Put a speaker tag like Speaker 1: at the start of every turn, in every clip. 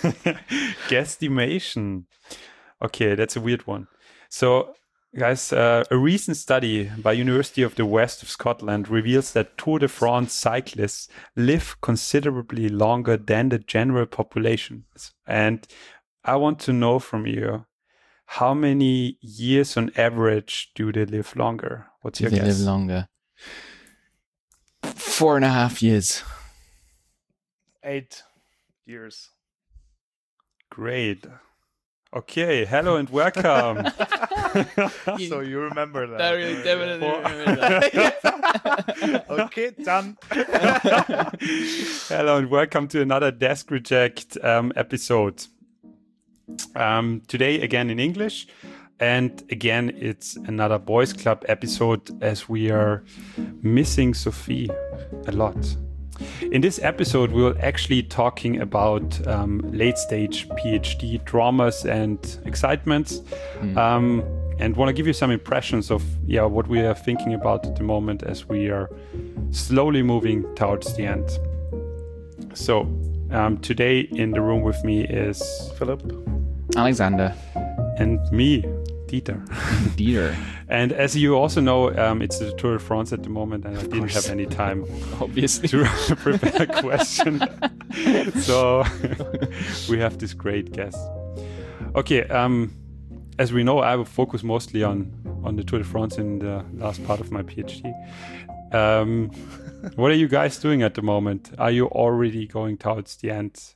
Speaker 1: Guesstimation. Okay, that's a weird one. So, guys, a recent study by University of the West of Scotland reveals that Tour de France cyclists live considerably longer than the general population. And I want to know from you, how many years on average do they live longer? What's your guess?
Speaker 2: They live longer. 4.5 years.
Speaker 3: 8 years.
Speaker 1: Great. Okay, hello and welcome.
Speaker 3: So you remember that.
Speaker 2: I definitely remember that.
Speaker 3: Okay, done.
Speaker 1: Hello and welcome to another Desk Reject episode. Today again in English, and again it's another Boys Club episode as we are missing Sophie a lot. In this episode we will actually talking about late stage PhD dramas and excitements, and want to give you some impressions of what we are thinking about at the moment as we are slowly moving towards the end. So today in the room with me is
Speaker 3: Philip,
Speaker 2: Alexander,
Speaker 1: and me, Dieter.
Speaker 2: Dieter.
Speaker 1: And as you also know, it's the Tour de France at the moment, and I didn't have any time,
Speaker 2: obviously,
Speaker 1: to prepare a question. So we have this great guest. Okay, as we know, I will focus mostly on the Tour de France in the last part of my PhD. What are you guys doing at the moment? Are you already going towards the end?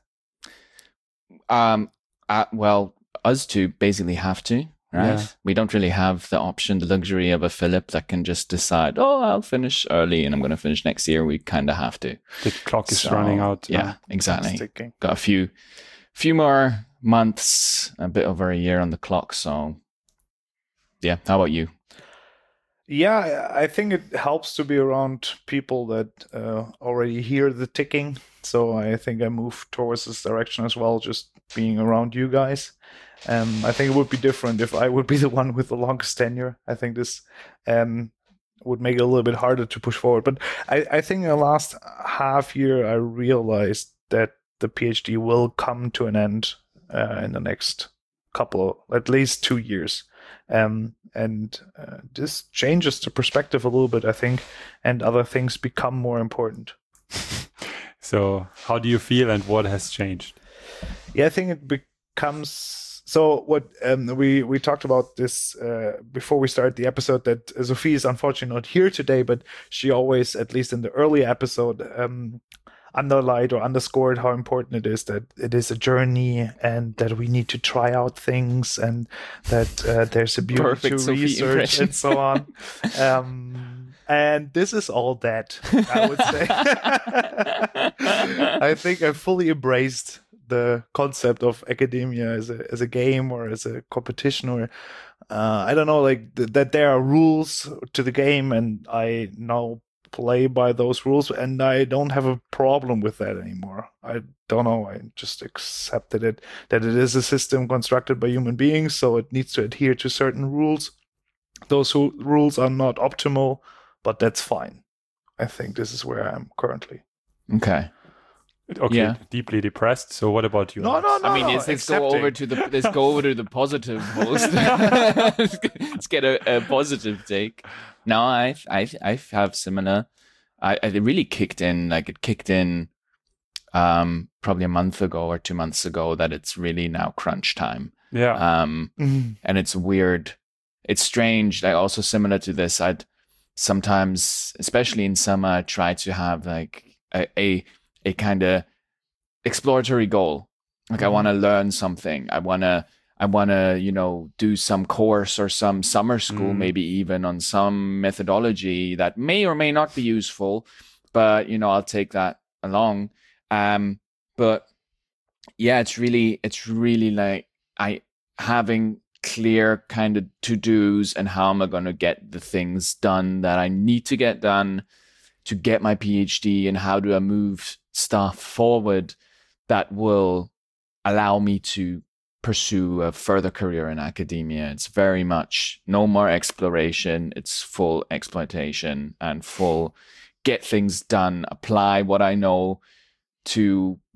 Speaker 2: Well, us two basically have to, right?
Speaker 1: Yeah.
Speaker 2: We don't really have the option, the luxury of a Philip that can just decide, I'll finish early and I'm going to finish next year. We kind of have to.
Speaker 1: The clock is running out.
Speaker 2: Yeah, exactly.
Speaker 3: ticking.
Speaker 2: Got a few more months, a bit over a year on the clock. So, yeah. How about you?
Speaker 3: Yeah, I think it helps to be around people that already hear the ticking. So I think I move towards this direction as well, just being around you guys. I think it would be different if I would be the one with the longest tenure. I think this would make it a little bit harder to push forward. But I think in the last half year, I realized that the PhD will come to an end in the next at least 2 years. And this changes the perspective a little bit, I think, and other things become more important.
Speaker 1: So how do you feel and what has changed?
Speaker 3: Yeah, I think it becomes... So what we talked about this before we started the episode, that Sophie is unfortunately not here today, but she always, at least in the early episode, underlined or underscored how important it is that it is a journey and that we need to try out things and that there's a beauty
Speaker 2: Perfect
Speaker 3: to
Speaker 2: Sophie
Speaker 3: research
Speaker 2: impression.
Speaker 3: and so on. And this is all that, I would say. I think I fully embraced the concept of academia as a game or as a competition, or I don't know, like that there are rules to the game, and I now play by those rules, and I don't have a problem with that anymore. I don't know, I just accepted it, that it is a system constructed by human beings, so it needs to adhere to certain rules. Those rules are not optimal, but that's fine. I think this is where I am currently.
Speaker 2: Okay.
Speaker 1: Okay,
Speaker 2: Yeah.
Speaker 1: deeply depressed. So what about you?
Speaker 3: No,
Speaker 1: Alex?
Speaker 3: no, no.
Speaker 2: I mean, let's go over to the positive host. Let's get a positive take. No, I have similar. I really kicked in. Like it kicked in, probably a month ago or 2 months ago, that it's really now crunch time.
Speaker 1: Yeah.
Speaker 2: And it's weird. It's strange. Like also similar to this, I'd sometimes, especially in summer, I try to have like a kind of exploratory goal. Like I want to learn something. I want to, do some course or some summer school, maybe even on some methodology that may or may not be useful, but, I'll take that along. But yeah, it's really like having clear kind of to-dos and how am I going to get the things done that I need to get done to get my PhD, and how do I move stuff forward that will allow me to pursue a further career in academia. It's very much no more exploration. It's full exploitation and full get things done, apply what I know to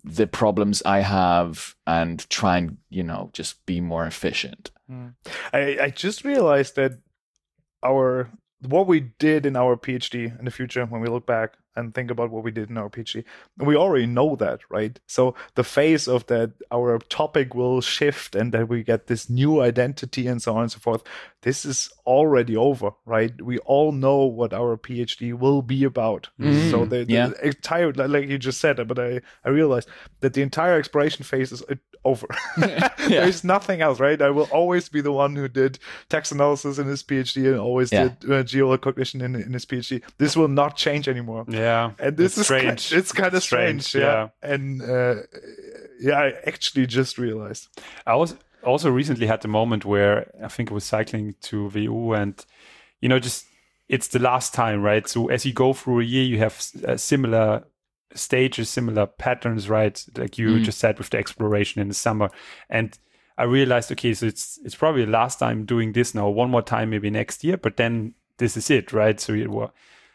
Speaker 2: the problems I have and try and, just be more efficient.
Speaker 3: I just realized that what we did in our PhD in the future, when we look back and think about what we did in our PhD, we already know that, right? So the phase of that, our topic will shift and that we get this new identity and so on and so forth. This is already over, right? We all know what our PhD will be about. So the entire, like you just said, but I realized that the entire exploration phase is over. There's nothing else, right? I will always be the one who did text analysis in his PhD and always did geocognition in his PhD. This will not change anymore.
Speaker 1: Yeah,
Speaker 3: and this is
Speaker 1: strange.
Speaker 3: It's kind of strange. Yeah, and I actually just realized.
Speaker 1: I also recently had the moment where I think I was cycling to VU, and just it's the last time, right? So as you go through a year, you have similar stages, similar patterns, right? Like you just said with the exploration in the summer, and I realized, okay, so it's probably the last time doing this now. One more time, maybe next year, but then this is it, right? So it was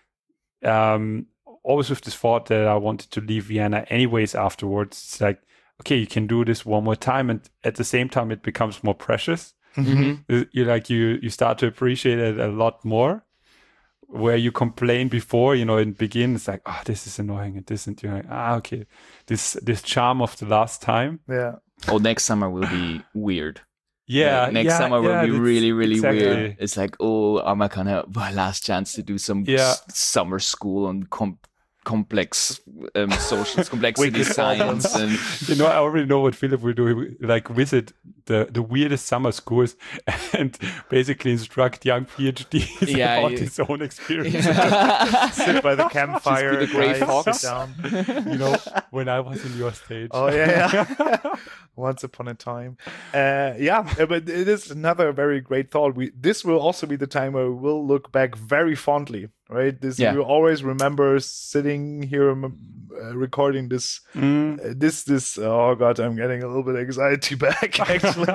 Speaker 1: always with this thought that I wanted to leave Vienna anyways afterwards. It's like, okay, you can do this one more time, and at the same time, it becomes more precious. You start to appreciate it a lot more. Where you complain before, in the beginning, it's like, oh, this is annoying, and this, and you're like, okay, this charm of the last time.
Speaker 3: Yeah.
Speaker 2: Oh, next summer will be weird.
Speaker 1: Yeah,
Speaker 2: next summer will be really, really
Speaker 1: exactly
Speaker 2: weird. It's like, oh, am I gonna my last chance to do some summer school on complex social complexity science, and
Speaker 1: I already know what Philip will do. Like visit the weirdest summer schools and basically instruct young PhDs about his own experience.
Speaker 3: Sit by the campfire,
Speaker 2: just be the gray fox.
Speaker 3: Sit down.
Speaker 1: When I was in your stage.
Speaker 3: Oh yeah. Once upon a time. But it is another very great thought. This will also be the time where we'll look back very fondly, right? We'll always remember sitting here recording this. Oh God, I'm getting a little bit of anxiety back, actually.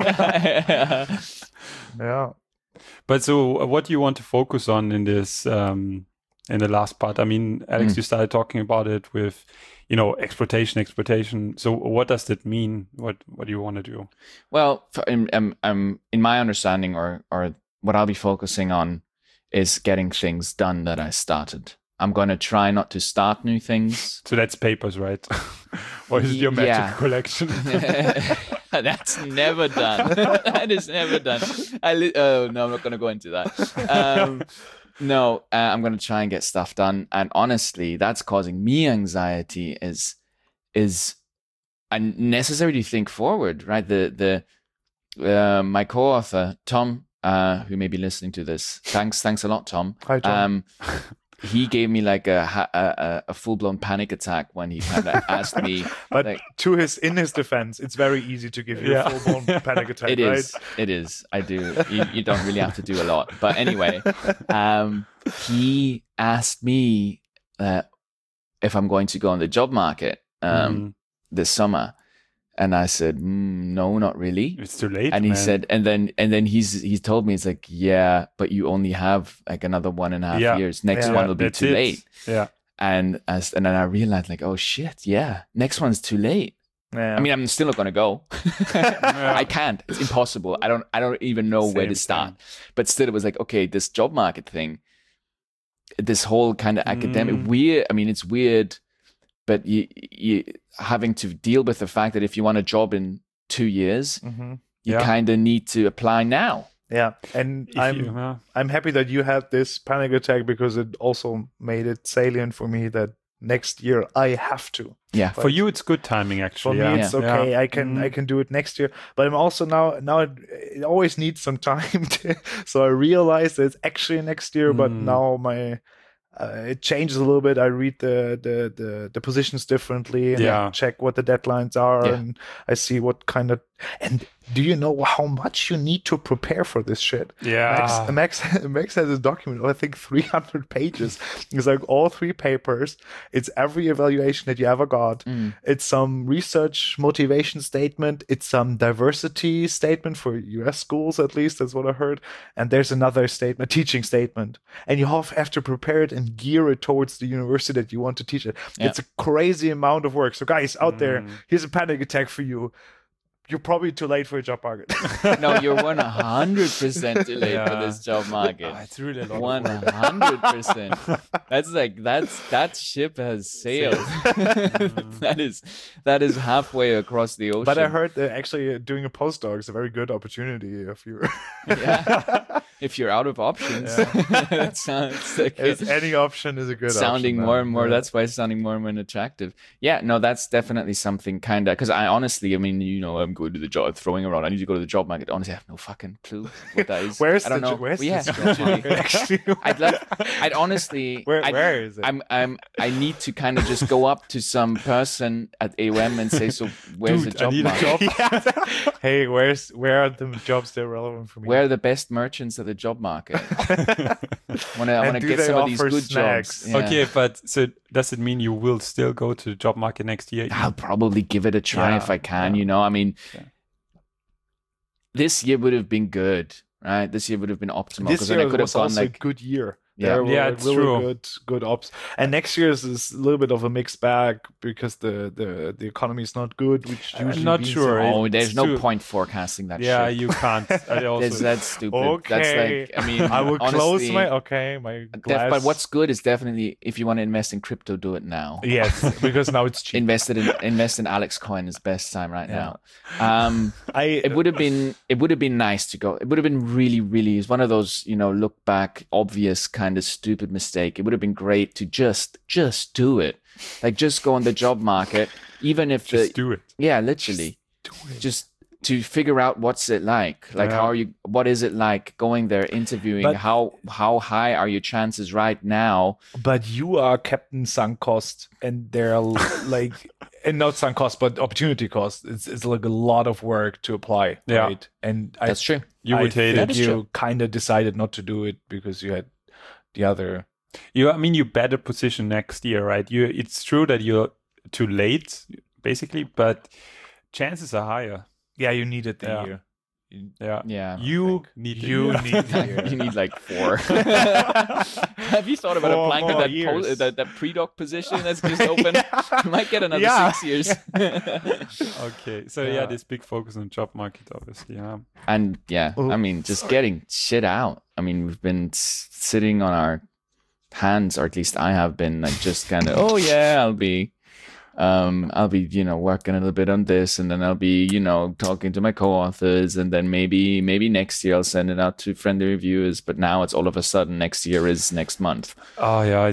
Speaker 3: Yeah.
Speaker 1: But so what do you want to focus on in this, in the last part? I mean, Alex, you started talking about it with, exploitation. So what does that mean? What do you want to do?
Speaker 2: Well, in my understanding, or what I'll be focusing on is getting things done that I started. I'm going to try not to start new things.
Speaker 1: So that's papers, right? Or is it your magic collection?
Speaker 2: That's never done. That is never done. No, I'm not going to go into that. No, I'm going to try and get stuff done. And honestly, that's causing me anxiety is unnecessary to think forward, right? My co-author, Tom, who may be listening to this. Thanks a lot, Tom.
Speaker 3: Hi, Tom.
Speaker 2: He gave me like a full-blown panic attack when he kind of asked me.
Speaker 3: But in his defense, it's very easy to give you a full-blown panic attack,
Speaker 2: It is. I do. You don't really have to do a lot. But anyway, he asked me if I'm going to go on the job market this summer. And I said, no, not really.
Speaker 1: It's too late.
Speaker 2: And he said, and then he's told me, it's like, yeah, but you only have like another 1.5 years. Next one will be too late.
Speaker 1: Yeah.
Speaker 2: And then I realized, like, oh shit, yeah, next one's too late.
Speaker 3: Yeah.
Speaker 2: I mean, I'm still not going to go. I can't. It's impossible. I don't even know where to start. But still, it was like, okay, this job market thing, this whole kind of academic weird. I mean, it's weird. But you having to deal with the fact that if you want a job in 2 years, you kind of need to apply now.
Speaker 3: Yeah, and I'm happy that you had this panic attack because it also made it salient for me that next year I have to.
Speaker 2: Yeah,
Speaker 1: for you it's good timing actually.
Speaker 3: For me it's okay. I can do it next year. But I'm also now it always needs some time. So I realize that it's actually next year. But now it changes a little bit. I read the positions differently, and I check what the deadlines are, and I see what kind of And do you know how much you need to prepare for this shit?
Speaker 1: Yeah.
Speaker 3: Max has a document of, I think, 300 pages. It's like all 3 papers. It's every evaluation that you ever got. It's some research motivation statement. It's some diversity statement for US schools, at least. That's what I heard. And there's another statement, teaching statement. And you have to prepare it and gear it towards the university that you want to teach it.
Speaker 2: Yeah.
Speaker 3: It's a crazy amount of work. So guys out there, here's a panic attack for you. You're probably too late for a job market.
Speaker 2: No, you're 100% too late for this job market.
Speaker 1: It's really a lot.
Speaker 2: 100%. That ship has sailed. that is halfway across the ocean.
Speaker 3: But I heard that actually doing a postdoc is a very good opportunity if you
Speaker 2: if you're out of options. That sounds like
Speaker 3: any option is a good
Speaker 2: sounding
Speaker 3: option.
Speaker 2: More and more. That's why it's sounding more and more attractive. Yeah, no, that's definitely something kind of, because I honestly, I mean, I'm going to the job, throwing around. I need to go to the job market. Honestly, I have no fucking clue what that is.
Speaker 3: Where's
Speaker 2: I don't know.
Speaker 3: Where's
Speaker 2: yeah,
Speaker 3: the job market actually?
Speaker 2: I'd honestly.
Speaker 3: Where is it?
Speaker 2: I need to kind of just go up to some person at AOM and say, so where's
Speaker 1: Dude,
Speaker 2: the job
Speaker 1: I need
Speaker 2: market?
Speaker 1: a job.
Speaker 3: Hey, where are the jobs that are relevant for me?
Speaker 2: Where are the best merchants at the job market? I want to
Speaker 3: do
Speaker 2: get
Speaker 3: they
Speaker 2: some of these
Speaker 3: offer
Speaker 2: good
Speaker 3: snacks?
Speaker 2: jobs. Yeah.
Speaker 1: Okay, but so does it mean you will still go to the job market next year?
Speaker 2: I'll probably give it a try
Speaker 1: Yeah,
Speaker 2: if I can,
Speaker 1: yeah.
Speaker 2: I mean,
Speaker 1: Yeah.
Speaker 2: this year would have been good, right? This year would have been optimal,
Speaker 3: This
Speaker 2: because then I
Speaker 3: year
Speaker 2: could have
Speaker 3: was
Speaker 2: gone
Speaker 3: also
Speaker 2: like,
Speaker 3: a good year.
Speaker 2: Yeah.
Speaker 3: There were
Speaker 1: Yeah, it's
Speaker 3: really
Speaker 1: true.
Speaker 3: good ops. And next year's is a little bit of a mixed bag because the economy is not good, which usually
Speaker 1: not
Speaker 3: means
Speaker 1: sure.
Speaker 3: that-
Speaker 2: oh, there's
Speaker 1: It's
Speaker 2: no
Speaker 1: too-
Speaker 2: point forecasting that
Speaker 1: Yeah,
Speaker 2: shit.
Speaker 1: you can't. I also,
Speaker 2: That's stupid.
Speaker 3: Okay,
Speaker 2: That's like, I mean,
Speaker 3: I will close
Speaker 2: honestly,
Speaker 3: my glass.
Speaker 2: But what's good is definitely, if you want to invest in crypto, do it now.
Speaker 3: yes, because now it's cheap.
Speaker 2: Invest in Alex Coin is best time right
Speaker 3: Yeah.
Speaker 2: now. It would have been nice to go. It would have been really, it's one of those, look back, obvious kind of stupid mistake. It would have been great to just do it. Like, just go on the job market, even if
Speaker 1: just do it.
Speaker 2: yeah, literally, just to figure out what's it like. Like,
Speaker 1: Yeah.
Speaker 2: what is it like going there, interviewing?
Speaker 3: But-
Speaker 2: how high are your chances right now?
Speaker 3: But you are Captain Sunk Cost, and they're like, and not sunk cost, but opportunity cost. It's like a lot of work to apply,
Speaker 1: Yeah.
Speaker 3: right? And
Speaker 2: That's true.
Speaker 1: You would hate
Speaker 3: think
Speaker 1: it.
Speaker 3: You kind of decided not to do it because you had the other.
Speaker 1: I mean, you better position next year, right? It's true that you're too late, basically, but chances are higher.
Speaker 3: Yeah, you needed the
Speaker 1: Yeah.
Speaker 3: year.
Speaker 1: Yeah.
Speaker 2: Yeah.
Speaker 1: You need the
Speaker 3: You
Speaker 1: year.
Speaker 3: need the year.
Speaker 2: You need like 4. Have you thought about
Speaker 3: 4
Speaker 2: applying to
Speaker 3: more
Speaker 2: that
Speaker 3: years.
Speaker 2: that pre-doc position that's just open? You might get another
Speaker 3: Yeah.
Speaker 2: 6 years.
Speaker 1: Okay. So
Speaker 3: Yeah.
Speaker 1: yeah, this big focus on job market, obviously. Yeah.
Speaker 2: And yeah,
Speaker 3: Oh,
Speaker 2: I mean, just getting shit out. I mean, we've been sitting on our hands, or at least I have been, like, just kind of, oh yeah, I'll be working a little bit on this, and then I'll be talking to my co-authors, and then maybe next year I'll send it out to friendly reviewers. But now it's all of a sudden next year is next month.
Speaker 1: Oh yeah,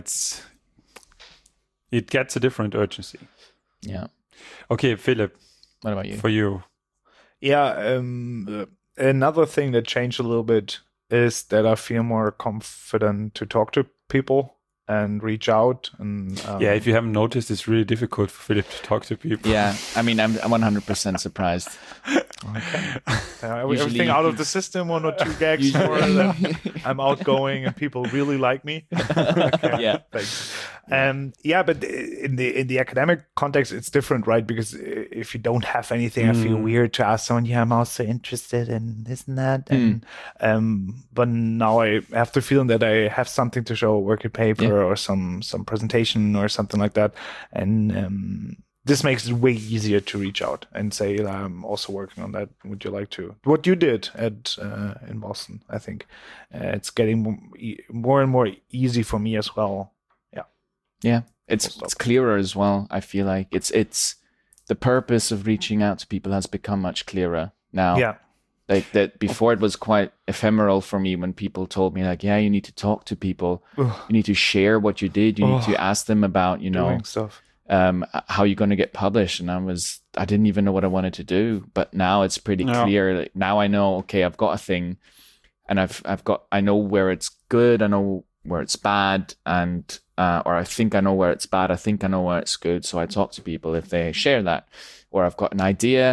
Speaker 1: it gets a different urgency.
Speaker 2: Yeah.
Speaker 1: Okay, Philip,
Speaker 2: What about you?
Speaker 1: for you.
Speaker 3: Yeah. Another thing that changed a little bit is that I feel more confident to talk to people and reach out. And
Speaker 1: Yeah, if you haven't noticed, it's really difficult for Philip to talk to people.
Speaker 2: Yeah, I mean, I'm 100% surprised.
Speaker 3: everything
Speaker 2: Usually-
Speaker 3: out of the system, 1 or 2 gags more. I'm outgoing and people really like me.
Speaker 2: Yeah.
Speaker 3: Thanks. But in the academic context, it's different, right? Because if you don't have anything, I feel weird to ask someone. Yeah, I'm also interested in this and that. And but now I have the feeling that I have something to show, a working paper or some presentation or something like that, and this makes it way easier to reach out and say, I'm also working on that. Would you like to? What you did in Boston, I think it's getting more and more easy for me as well.
Speaker 2: Yeah, it's clearer as well. I feel like it's the purpose of reaching out to people has become much clearer now.
Speaker 3: Yeah.
Speaker 2: Like that before, it was quite ephemeral for me when people told me, like, yeah, you need to talk to people, you need to share what you did, you need to ask them about,
Speaker 3: Doing stuff.
Speaker 2: how you're going to get published. And I didn't even know what I wanted to do, but now it's pretty clear. Like, now I know, okay, I've got a thing, and I know where it's good, I know where it's bad, and or I think I know where it's bad, I think I know where it's good. So I talk to people if they share that, or I've got an idea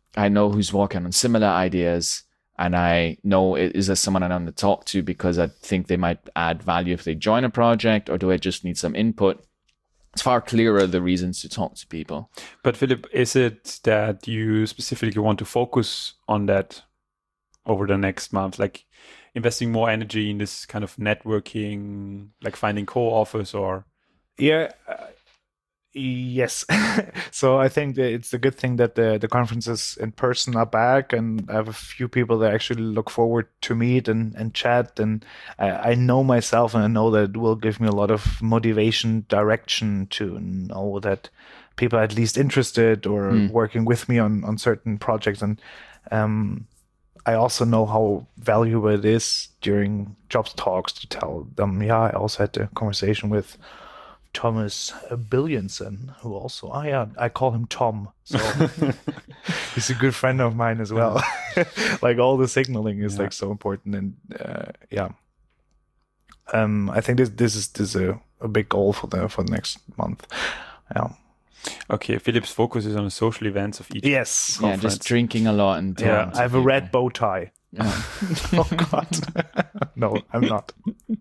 Speaker 2: I know who's working on similar ideas, and I know is there someone I want to talk to because I think they might add value if they join a project, or do I just need some input? It's far clearer the reasons to talk to people.
Speaker 1: But Philip, is it that you specifically want to focus on that over the next month, like investing more energy in this kind of networking, like finding co-authors or?
Speaker 3: Yeah. Yes. So I think that it's a good thing that the conferences in person are back, and I have a few people that actually look forward to meet and chat. And I know myself, and I know that it will give me a lot of motivation, direction to know that people are at least interested or working with me on certain projects. And I also know how valuable it is during jobs talks to tell them, I also had a conversation with Thomas Billianson, who also, I call him Tom. So he's a good friend of mine as well. Like all the signaling is like so important. And I think this is a big goal for the next month. Yeah.
Speaker 1: Okay, Philip's focus is on the social events of each.
Speaker 3: Yes.
Speaker 1: Conference.
Speaker 2: Yeah, just drinking a lot and
Speaker 3: I have a red bow tie.
Speaker 2: Yeah.
Speaker 3: Oh God. No, I'm not.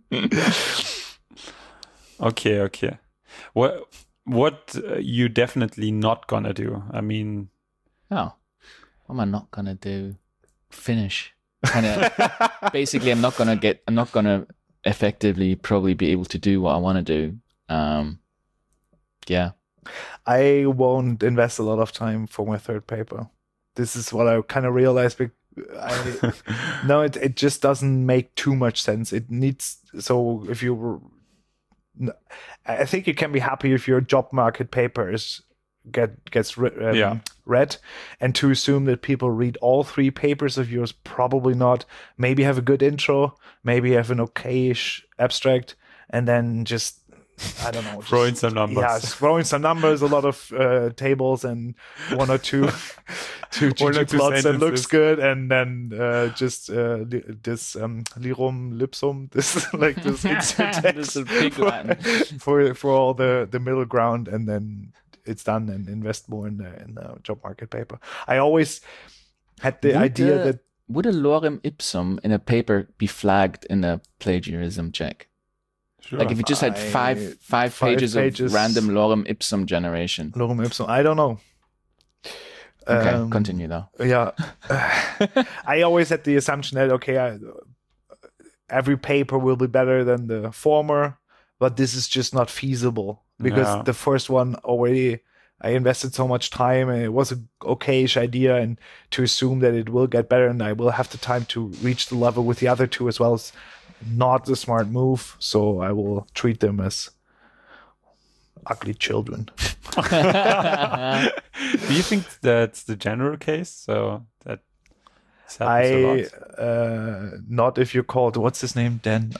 Speaker 1: Okay. What you definitely not gonna do? I mean,
Speaker 2: what am I not gonna do? Finish. Kind of. Basically, I'm not gonna effectively probably be able to do what I want to do. Yeah.
Speaker 3: I won't invest a lot of time for my third paper. This is what I kind of realized. No, it just doesn't make too much sense. It needs, so if you, I think you can be happy if your job market paper gets read, and to assume that people read all 3 papers of yours, probably not. Maybe have a good intro, maybe have an okayish abstract, and then just, I don't know.
Speaker 1: Throw in some numbers.
Speaker 3: Yeah, throw in some numbers, a lot of tables, and one or two plots that looks good, and then just this lirum lipsum, this like this insert
Speaker 2: This is big Latin.
Speaker 3: for all the middle ground, and then it's done, and invest more in the job market paper. I always had the idea that
Speaker 2: would a lorem ipsum in a paper be flagged in a plagiarism check? Sure. Like if you just had five pages of random lorem ipsum generation.
Speaker 3: Lorem ipsum, I don't know.
Speaker 2: Okay, continue though.
Speaker 3: Yeah. I always had the assumption that, every paper will be better than the former, but this is just not feasible because the first one already, I invested so much time and it was an okayish idea, and to assume that it will get better and I will have the time to reach the level with the other 2 as well as not a smart move, so I will treat them as ugly children.
Speaker 1: Do you think that's the general case? So that happens a lot?
Speaker 3: Not if you're called, what's his name? Dan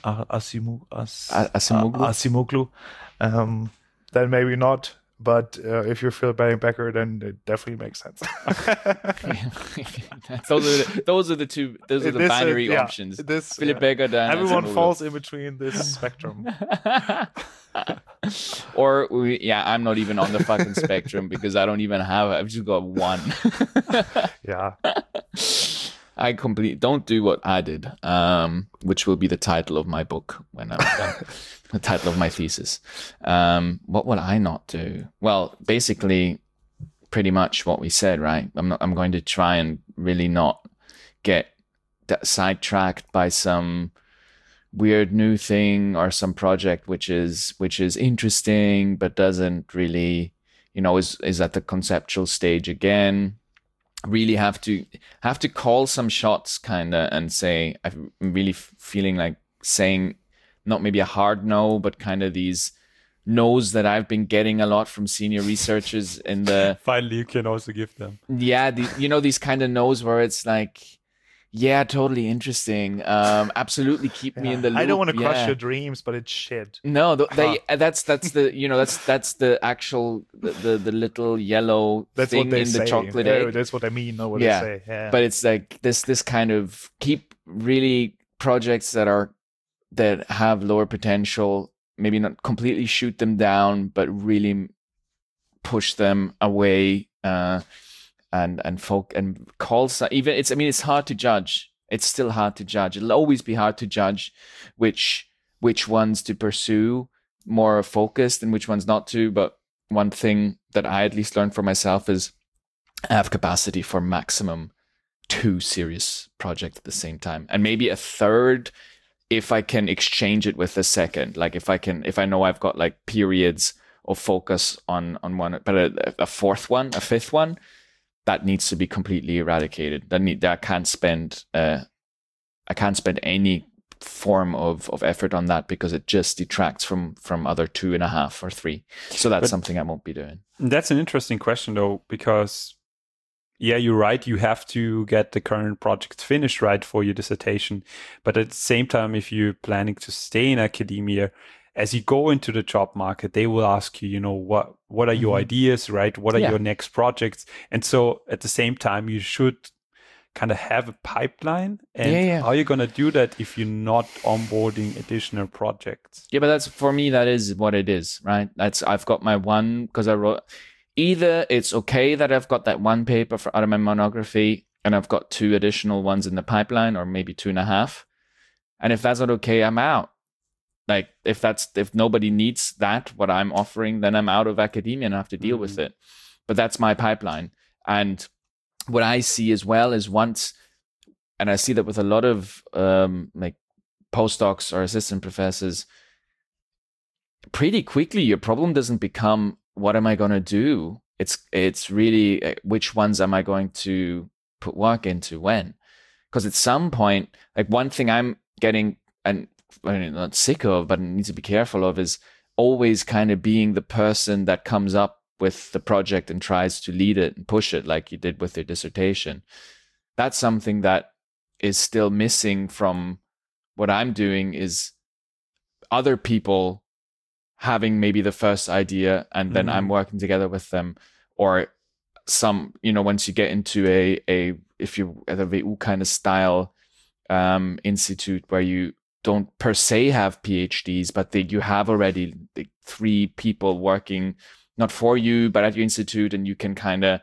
Speaker 3: Asimoglu. Then maybe not. But if you're Phil Becker, then it definitely makes sense.
Speaker 2: those are the binary options. Philip Becker, Dan.
Speaker 3: Everyone falls in between this spectrum.
Speaker 2: Or I'm not even on the fucking spectrum because I don't even have it. I've just got one.
Speaker 3: Yeah.
Speaker 2: I don't do what I did, which will be the title of my book when I'm done. The title of my thesis. What will I not do? Well, basically, pretty much what we said, right? I'm going to try and really not get sidetracked by some weird new thing or some project which is interesting but doesn't really, is at the conceptual stage again. Really have to call some shots kind of and say, I'm really feeling like saying not maybe a hard no, but kind of these no's that I've been getting a lot from senior researchers in the
Speaker 1: finally you can also give them
Speaker 2: these kind of no's where it's like, yeah, totally interesting, absolutely keep me in the loop.
Speaker 3: I don't want to crush your dreams, but it's shit.
Speaker 2: No, that's the that's the actual the little yellow
Speaker 3: that's
Speaker 2: thing
Speaker 3: what they
Speaker 2: in
Speaker 3: say.
Speaker 2: The chocolate egg.
Speaker 3: That's what I mean, not what they say. Yeah.
Speaker 2: But it's like this kind of keep really projects that have lower potential, maybe not completely shoot them down, but really push them away and calls. Even it's hard to judge. It's still hard to judge. It'll always be hard to judge which ones to pursue more focused and which ones not to. But one thing that I at least learned for myself is I have capacity for maximum 2 serious projects at the same time, and maybe a third if I can exchange it with a second. Like if I know I've got like periods of focus on one, but a fifth one, that needs to be completely eradicated. I can't spend any form of effort on that because it just detracts from other 2.5 or 3. So that's something I won't be doing.
Speaker 1: That's an interesting question though, because yeah, you're right. You have to get the current project finished right for your dissertation. But at the same time, if you're planning to stay in academia, as you go into the job market, they will ask you, what are your ideas, right? What are your next projects? And so at the same time, you should kind of have a pipeline. And how are you going to do that if you're not onboarding additional projects?
Speaker 2: Yeah, but for me, that is what it is, right? I've got my one, because I wrote, either it's okay that I've got that one paper out of my monography and I've got 2 additional ones in the pipeline, or maybe 2.5. And if that's not okay, I'm out. Like if nobody needs what I'm offering, then I'm out of academia and I have to deal with it. But that's my pipeline. And what I see as well is and I see that with a lot of like postdocs or assistant professors, pretty quickly your problem doesn't become what am I going to do? It's really which ones am I going to put work into when? Because at some point, like one thing I'm getting, and I'm not sick of, but need to be careful of, is always kind of being the person that comes up with the project and tries to lead it and push it like you did with your dissertation. That's something that is still missing from what I'm doing, is other people having maybe the first idea and then I'm working together with them, or some, once you get into if you at a WU kind of style institute where you don't per se have PhDs, but you have already 3 people working not for you, but at your institute, and you can kind of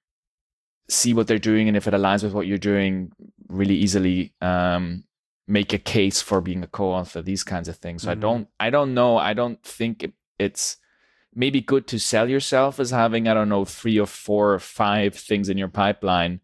Speaker 2: see what they're doing. And if it aligns with what you're doing, really easily make a case for being a co-author, these kinds of things. So I don't know. I don't think it's maybe good to sell yourself as having, 3 or 4 or 5 things in your pipeline.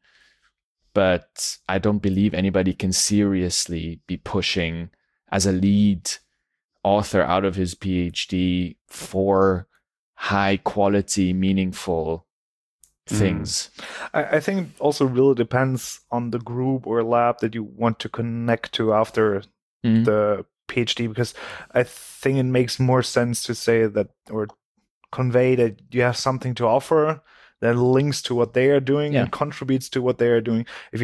Speaker 2: But I don't believe anybody can seriously be pushing as a lead author out of his PhD for high quality, meaningful things.
Speaker 3: I think it also really depends on the group or lab that you want to connect to after the PhD, because I think it makes more sense to say that, or convey that you have something to offer that links to what they are doing and contributes to what they are doing. If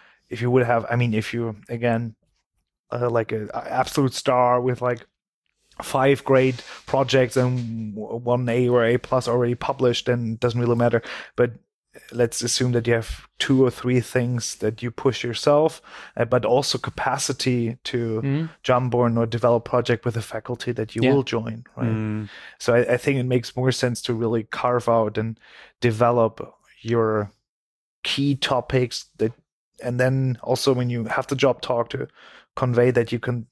Speaker 3: you again like an absolute star with like 5 great projects and 1 A or A+ already published, then it doesn't really matter. But let's assume that you have 2 or 3 things that you push yourself, but also capacity to jump on or develop project with a faculty that you will join, right? So I think it makes more sense to really carve out and develop your key topics, and then also when you have the job talk, to convey that you can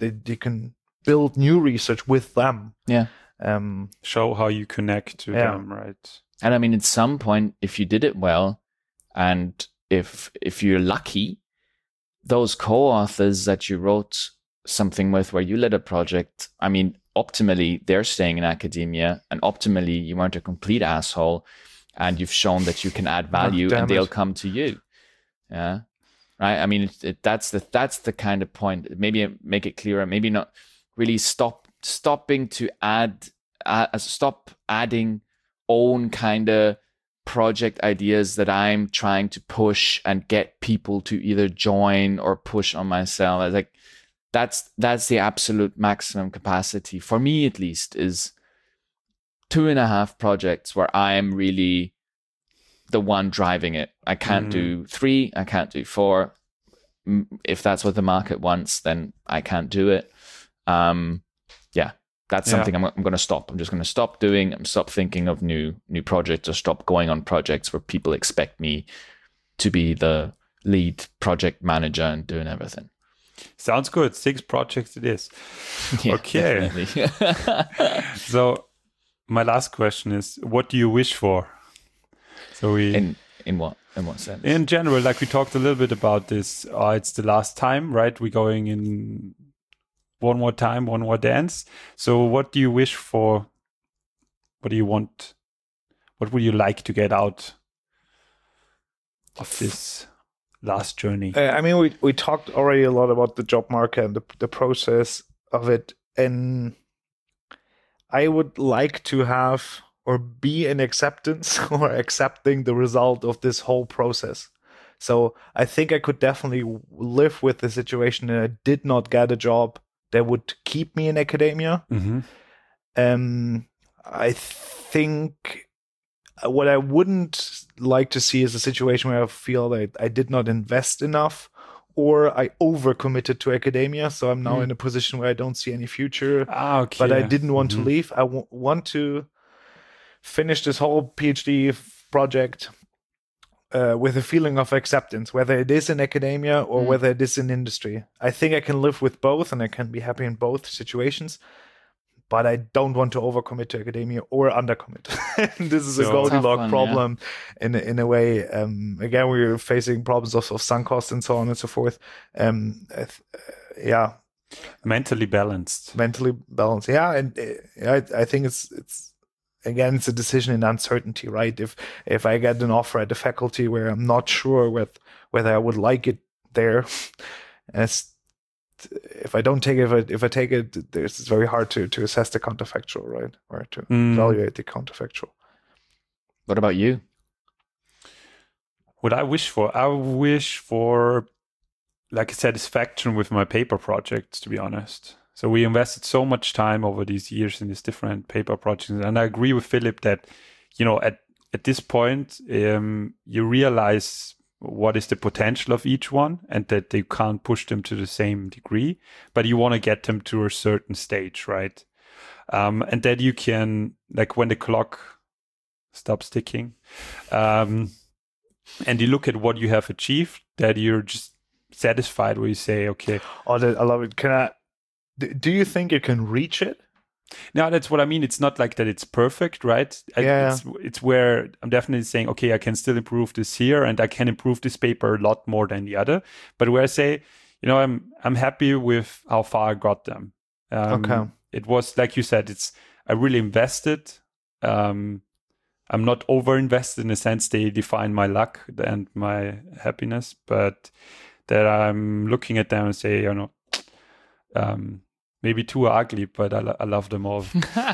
Speaker 3: build new research with them.
Speaker 1: Show how you connect to them, right?
Speaker 2: And at some point, if you did it well, and if you're lucky, those co-authors that you wrote something with, where you led a project, optimally they're staying in academia, and optimally you weren't a complete asshole, and you've shown that you can add value, and they'll come to you. Yeah, right. That's the kind of point. Maybe make it clearer. Maybe not really stopping to stop adding own kind of project ideas that I'm trying to push and get people to either join or push on myself. Like that's the absolute maximum capacity for me, at least, is 2.5 projects where I'm really the one driving it. I can't do 3, I can't do 4. If that's what the market wants, then I can't do it. That's something I'm going to stop. I'm just going to stop doing. I'm stop thinking of new projects, or stop going on projects where people expect me to be the lead project manager and doing everything.
Speaker 1: Sounds good. 6 projects it is.
Speaker 2: Yeah,
Speaker 1: okay. So my last question is, what do you wish for? So we
Speaker 2: in what sense?
Speaker 1: In general, like we talked a little bit about this. It's the last time, right? We're going in one more time, one more dance. So what do you wish for? What do you want? What would you like to get out of this last journey?
Speaker 3: I mean, we talked already a lot about the job market and the process of it. And I would like to have or be in acceptance or accepting the result of this whole process. So I think I could definitely live with the situation that I did not get a job that would keep me in academia.
Speaker 1: Mm-hmm.
Speaker 3: I think what I wouldn't like to see is a situation where I feel that I did not invest enough, or I overcommitted to academia. So I'm now in a position where I don't see any future,
Speaker 1: Okay.
Speaker 3: but I didn't want to leave. I want to finish this whole PhD project with a feeling of acceptance, whether it is in academia or whether it is in industry. I think I can live with both, and I can be happy in both situations. But I don't want to overcommit to academia or undercommit. This is a Goldilocks problem in a way. Again, we're facing problems of sunk costs and so on and so forth.
Speaker 1: Mentally balanced.
Speaker 3: Yeah, and I think it's again, it's a decision in uncertainty, right? If I get an offer at the faculty where I'm not sure whether I would like it there, if I don't take it, if I take it, it's very hard to assess the counterfactual, right? Or to evaluate the counterfactual.
Speaker 2: What about you?
Speaker 1: What I wish for? I wish for like a satisfaction with my paper projects, to be honest. So we invested so much time over these years in these different paper projects. And I agree with Philip that, at this point, you realize what is the potential of each one, and that they can't push them to the same degree, but you want to get them to a certain stage, right? And that you can, like when the clock stops ticking, and you look at what you have achieved, that you're just satisfied where you say, okay.
Speaker 3: Oh, I love it. Do you think you can reach it?
Speaker 1: No, that's what I mean. It's not like that it's perfect, right? It's where I'm definitely saying, okay, I can still improve this here, and I can improve this paper a lot more than the other. But where I say, I'm happy with how far I got them.
Speaker 3: Okay.
Speaker 1: It was, like you said, I really invested. I'm not over-invested in the sense they define my luck and my happiness, but that I'm looking at them and say, maybe too ugly, but I love them all.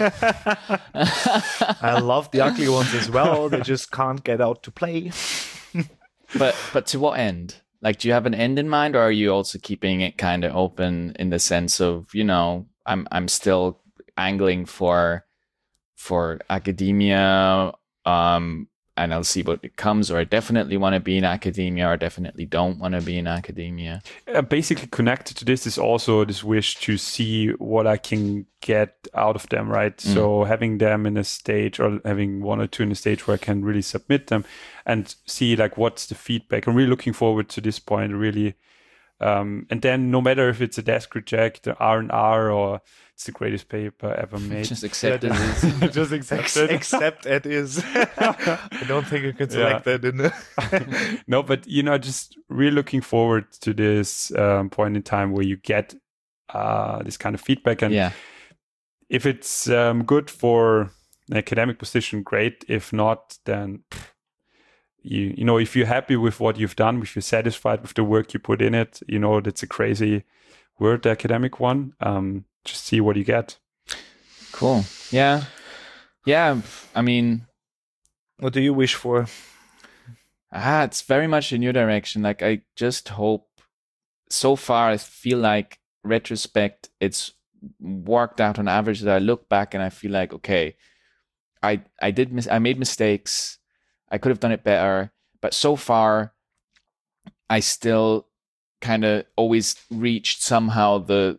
Speaker 3: I love the ugly ones as well. They just can't get out to play.
Speaker 2: But to what end? Like, do you have an end in mind, or are you also keeping it kind of open in the sense of, I'm still angling for academia, and I'll see what it comes, or I definitely want to be in academia, or I definitely don't want to be in academia.
Speaker 1: Basically connected to this is also this wish to see what I can get out of them, right? So having them in a stage, or having one or two in a stage where I can really submit them and see like what's the feedback. I'm really looking forward to this point, really. And then no matter if it's a desk reject, R&R, or it's the greatest paper ever made.
Speaker 2: Just accept it is.
Speaker 1: Just accept it.
Speaker 3: Accept it is. I don't think you can select that in the...
Speaker 1: No, but, just really looking forward to this point in time where you get this kind of feedback. And if it's good for an academic position, great. If not, then... if you're happy with what you've done, if you're satisfied with the work you put in it, that's a crazy word, the academic one. Just see what you get.
Speaker 2: Cool. Yeah. I mean,
Speaker 3: what do you wish for?
Speaker 2: It's very much in your direction. Like, I just hope. So far, I feel like retrospect, it's worked out on average. That I look back and I feel like, okay, I made mistakes. I could have done it better, but so far, I still kind of always reached somehow the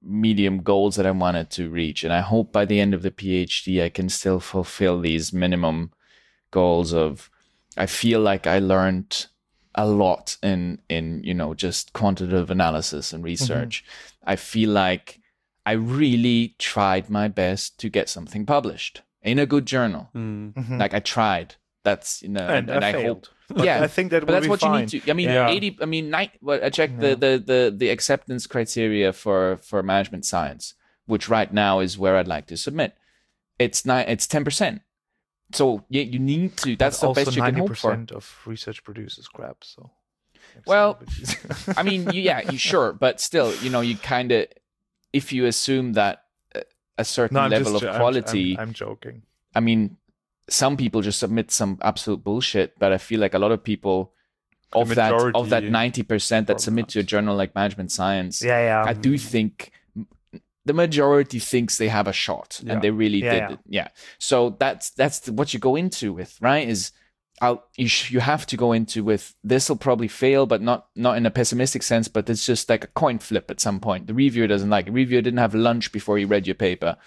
Speaker 2: medium goals that I wanted to reach. And I hope by the end of the PhD, I can still fulfill these minimum goals of, I feel like I learned a lot in just quantitative analysis and research. I feel like I really tried my best to get something published in a good journal. Like I tried. That's, and I hope.
Speaker 3: But I think that
Speaker 2: that's what
Speaker 3: fine.
Speaker 2: you need to. I mean, I checked the acceptance criteria for management science, which right now is where I'd like to submit. It's 10%. So you need to. That's the best you can hope for.
Speaker 3: 90% of research produces crap. So.
Speaker 2: Well, I mean, you sure, but still, you kind of, if you assume that a certain level of quality.
Speaker 3: I'm joking.
Speaker 2: I mean, some people just submit some absolute bullshit, but I feel like a lot of people of that 90% that submit to a journal like Management Science, I do think the majority thinks they have a shot, and they really did it. Yeah. So that's what you go into with, right? Is you have to go into with, this will probably fail, but not in a pessimistic sense, but it's just like a coin flip at some point. The reviewer doesn't like it. The reviewer didn't have lunch before he read your paper.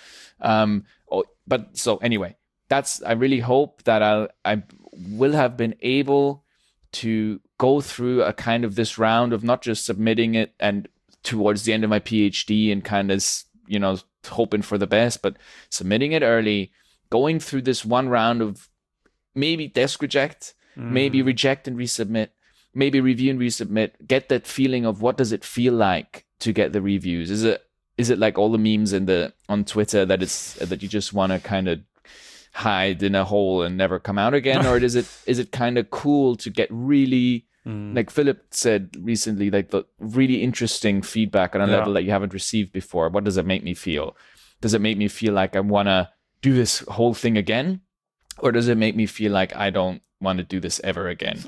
Speaker 2: But so anyway, I really hope that I will have been able to go through a kind of this round of not just submitting it and towards the end of my PhD and kind of, hoping for the best, but submitting it early, going through this one round of maybe desk reject, maybe reject and resubmit, maybe review and resubmit, get that feeling of what does it feel like to get the reviews? Is it like all the memes on Twitter that you just want to kind of hide in a hole and never come out again? Or is it kind of cool to get really, like Philip said recently, like the really interesting feedback on a level that you haven't received before? What does it make me feel? Does it make me feel like I want to do this whole thing again? Or does it make me feel like I don't want to do this ever again?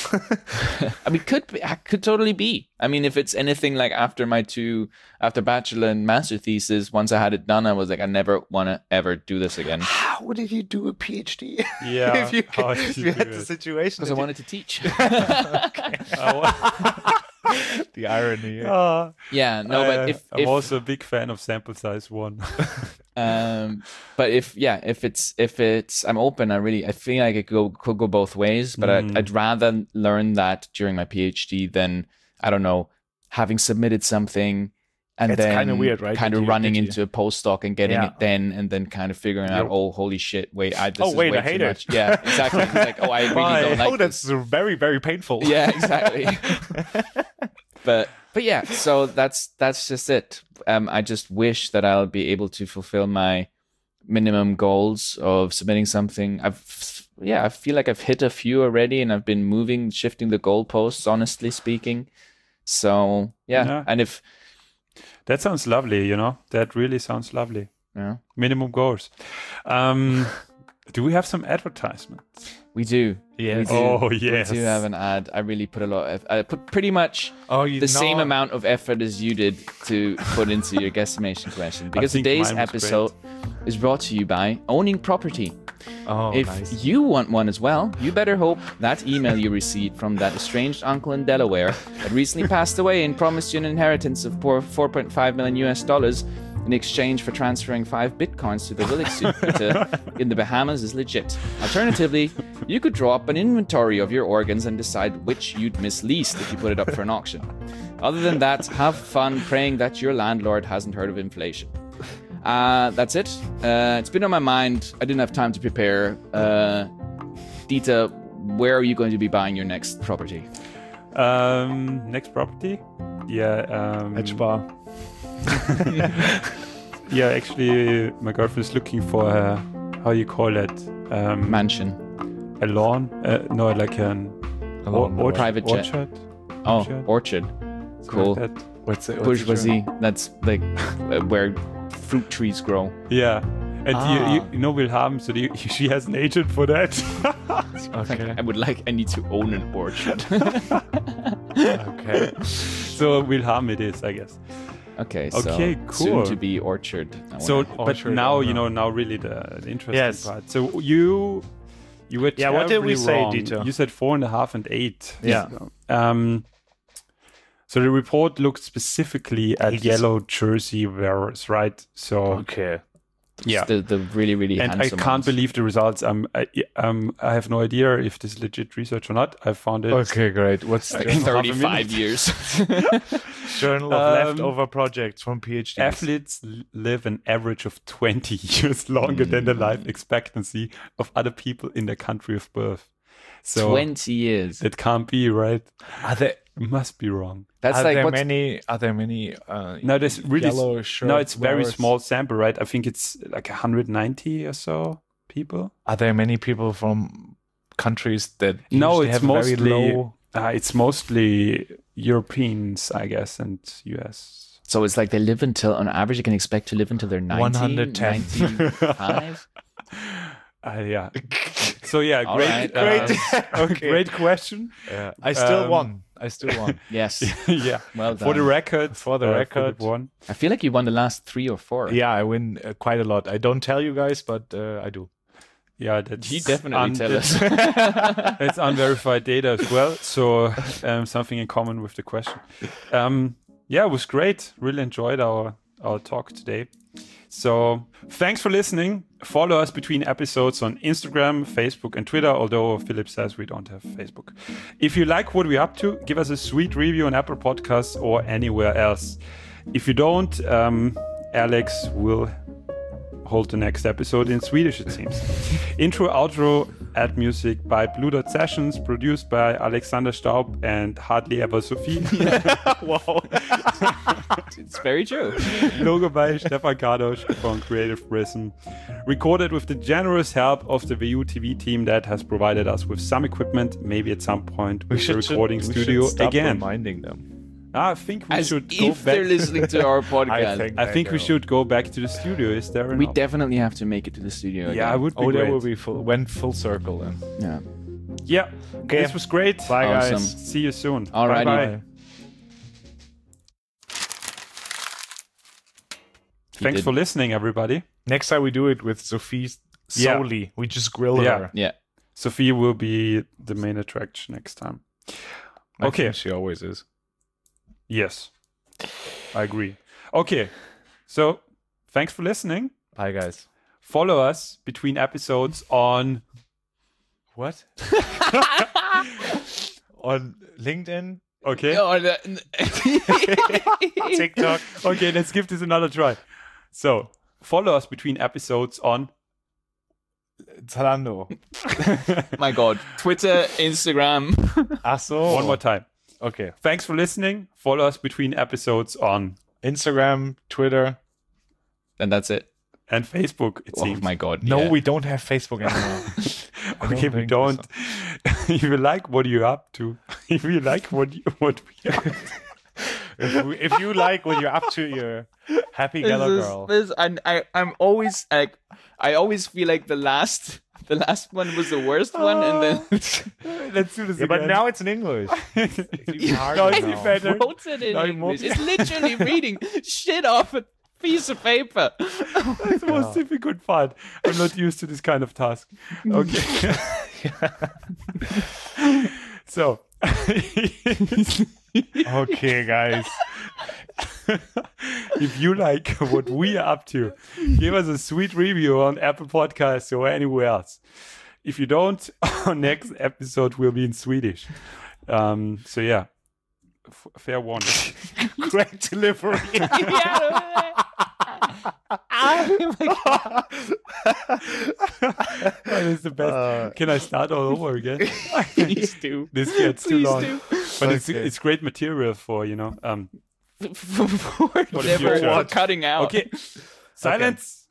Speaker 2: I mean, could totally be. I mean, if it's anything like after bachelor and master thesis, once I had it done, I was like, I never want to ever do this again.
Speaker 3: How did you do a PhD?
Speaker 1: Yeah.
Speaker 3: if you had the situation.
Speaker 2: Because I wanted to teach.
Speaker 3: The irony.
Speaker 2: But
Speaker 1: I'm also a big fan of sample size 1.
Speaker 2: But if it's I'm open. I feel like it could go both ways, but I'd rather learn that during my PhD than, I don't know, having submitted something and
Speaker 3: it's
Speaker 2: then
Speaker 3: kind of weird, right?
Speaker 2: Kind of running into a postdoc and getting it and then kind of figuring out, oh, holy shit, wait, I hate it. Yeah, exactly. It's like, oh, I really don't like
Speaker 3: that's very, very painful.
Speaker 2: Yeah, exactly. But yeah, so that's just it. I just wish that I'll be able to fulfill my minimum goals of submitting something. I feel like I've hit a few already, and I've been shifting the goalposts, honestly speaking. So yeah. And if
Speaker 1: that sounds lovely, that really sounds lovely.
Speaker 2: Yeah,
Speaker 1: minimum goals. Do we have some advertisements?
Speaker 2: We do.
Speaker 3: Yes.
Speaker 1: Oh, yes.
Speaker 2: We do have an ad. I really put a lot of I put pretty much same amount of effort as you did to put into your guesstimation question. Because today's episode is brought to you by Owning Property.
Speaker 3: Oh,
Speaker 2: if
Speaker 3: nice.
Speaker 2: you want one as well, you better hope that email you received from that estranged uncle in Delaware that recently passed away and promised you an inheritance of $4.5 million in exchange for transferring 5 bitcoins to the Willis Suter in the Bahamas is legit. Alternatively, you could draw up an inventory of your organs and decide which you'd miss least if you put it up for an auction. Other than that, have fun praying that your landlord hasn't heard of inflation. That's it. It's been on my mind. I didn't have time to prepare. Dieter, where are you going to be buying your next property?
Speaker 1: Next property? Yeah.
Speaker 3: Edge bar.
Speaker 1: Yeah, actually, my girlfriend is looking for how you call it?
Speaker 2: Mansion.
Speaker 1: A lawn? No, like an
Speaker 2: private jet.
Speaker 1: Orchard.
Speaker 2: Oh, orchard. Cool.
Speaker 1: Like
Speaker 3: What's it?
Speaker 2: Bourgeoisie. That's like where fruit trees grow.
Speaker 1: Yeah. And you know Wilhelm, so she has an agent for that.
Speaker 3: Okay.
Speaker 2: I need to own an orchard.
Speaker 3: Okay.
Speaker 1: So Wilhelm it is, I guess.
Speaker 2: Okay,
Speaker 1: cool.
Speaker 2: Soon to be orchard.
Speaker 1: But now, now really the interesting part. So you were
Speaker 3: what did we say,
Speaker 1: wrong.
Speaker 3: Dieter?
Speaker 1: You said 4.5 and 8.
Speaker 3: Yeah.
Speaker 1: So the report looked specifically at
Speaker 3: Ages.
Speaker 1: yellow jersey wearers, right? So
Speaker 3: Okay.
Speaker 1: yeah.
Speaker 2: The really, really
Speaker 1: And I
Speaker 2: handsome
Speaker 1: can't
Speaker 2: ones.
Speaker 1: believe the results. I have no idea if this is legit research or not. I found it.
Speaker 3: Okay, great. What's the
Speaker 1: In
Speaker 2: 35 years.
Speaker 3: Journal of Leftover Projects from PhDs?
Speaker 1: Athletes live an average of 20 years longer than the life expectancy of other people in their country of birth. So
Speaker 2: 20 years.
Speaker 1: it can't be, right?
Speaker 3: Are there
Speaker 1: It must be wrong.
Speaker 2: That's
Speaker 3: are
Speaker 2: like
Speaker 3: there
Speaker 2: what's
Speaker 3: many? Are there many?
Speaker 1: No, there's really
Speaker 3: yellow shirt
Speaker 1: no. It's very
Speaker 3: wearers?
Speaker 1: small sample, right? I think it's like 190 or so people.
Speaker 3: Are there many people from countries that
Speaker 1: No,
Speaker 3: usually
Speaker 1: it's
Speaker 3: have a very
Speaker 1: mostly
Speaker 3: low?
Speaker 1: it's mostly Europeans, I guess, and US.
Speaker 2: So it's like they live until, on average, you can expect to live until they're 90,
Speaker 3: 110.
Speaker 2: 95.
Speaker 1: Yeah. So yeah,
Speaker 2: All
Speaker 1: great,
Speaker 2: right,
Speaker 3: Okay.
Speaker 1: great question.
Speaker 3: I still
Speaker 1: Um,
Speaker 3: won. I still won.
Speaker 2: Yes.
Speaker 1: Yeah.
Speaker 2: Well
Speaker 1: For the
Speaker 2: done.
Speaker 1: record,
Speaker 3: For the record.
Speaker 1: one.
Speaker 2: I feel like you won the last 3 or 4.
Speaker 3: Yeah, I win quite a lot. I don't tell you guys, but I do.
Speaker 1: Yeah, that's
Speaker 2: You definitely tell us.
Speaker 1: It's unverified data as well, so something in common with the question. Yeah, it was great. Really enjoyed our talk today. So thanks for listening. Follow us between episodes on Instagram, Facebook, and Twitter, although Philip says we don't have Facebook. If you like what we're up to, give us a sweet review on Apple Podcasts or anywhere else. If you don't, Alex will hold the next episode in Swedish, it seems. Intro, outro, add music by Blue Dot Sessions, produced by Alexander Staub and Hardly Ever Sophie.
Speaker 3: Wow.
Speaker 2: It's very true.
Speaker 1: Logo by Stefan Kardosch from Creative Prism. Recorded with the generous help of the VU TV team that has provided us with some equipment, maybe at some point with the recording studio again.
Speaker 3: Reminding them.
Speaker 1: I think we
Speaker 2: As
Speaker 1: should
Speaker 2: if
Speaker 1: go back.
Speaker 2: they're listening to our podcast.
Speaker 1: I think we
Speaker 3: know.
Speaker 1: should go back to the studio. Is there an
Speaker 2: We
Speaker 1: op-
Speaker 2: definitely have to make it to the studio again.
Speaker 1: Yeah, I would be
Speaker 3: Oh,
Speaker 1: great.
Speaker 3: that will be went full circle then.
Speaker 2: Yeah.
Speaker 1: Yeah.
Speaker 3: Okay.
Speaker 1: This was great.
Speaker 3: Bye,
Speaker 2: Awesome.
Speaker 3: guys.
Speaker 1: See you soon.
Speaker 2: Alrighty.
Speaker 1: Bye-bye. Thanks
Speaker 2: did.
Speaker 1: for listening, everybody.
Speaker 3: Next time we do it with Sophie
Speaker 1: Yeah.
Speaker 3: solely. We just grill
Speaker 1: Yeah.
Speaker 3: her.
Speaker 2: Yeah.
Speaker 1: Sophie will be the main attraction next time.
Speaker 3: I
Speaker 1: Okay.
Speaker 3: think she always is.
Speaker 1: Yes. I agree. Okay. So, thanks for listening.
Speaker 3: Bye, guys.
Speaker 1: Follow us between episodes on
Speaker 3: What? On LinkedIn,
Speaker 1: okay.
Speaker 2: Oh,
Speaker 3: TikTok.
Speaker 1: Okay, let's give this another try. So, follow us between episodes on
Speaker 3: Zalando.
Speaker 2: My God. Twitter, Instagram.
Speaker 3: Ach so.
Speaker 1: one more time.
Speaker 3: Okay.
Speaker 1: Thanks for listening. Follow us between episodes on
Speaker 3: Instagram, Twitter.
Speaker 2: And that's it.
Speaker 1: and Facebook, it
Speaker 2: Oh
Speaker 1: seems.
Speaker 2: my God.
Speaker 3: No,
Speaker 2: yeah.
Speaker 3: we don't have Facebook anymore.
Speaker 1: Okay, we
Speaker 3: think
Speaker 1: don't. If you like what you're up to, if you like what we are
Speaker 3: if you like what you're up to, you're happy Geller girl.
Speaker 2: I'm always like, I always feel like the last one was the worst one, and then
Speaker 1: let's do this
Speaker 3: Yeah,
Speaker 1: again.
Speaker 3: but now it's in English. It's even harder
Speaker 1: No, it's
Speaker 3: now.
Speaker 1: even better.
Speaker 2: wrote it in
Speaker 1: No,
Speaker 2: English. It's literally reading shit off a piece of paper.
Speaker 1: It's the most difficult part. I'm not used to this kind of task. Okay. So,
Speaker 3: Okay, guys.
Speaker 1: if you like what we are up to, give us a sweet review on Apple Podcasts or anywhere else. If you don't, our next episode will be in Swedish. So yeah, fair warning.
Speaker 3: Great delivery.
Speaker 1: That is the best. Can I start all over again?
Speaker 2: Please do.
Speaker 1: This gets too
Speaker 2: Please
Speaker 1: long.
Speaker 2: do.
Speaker 1: But
Speaker 3: Okay.
Speaker 1: it's great material for,
Speaker 2: For
Speaker 1: the
Speaker 2: never
Speaker 1: future.
Speaker 2: cutting out.
Speaker 1: Okay. Silence.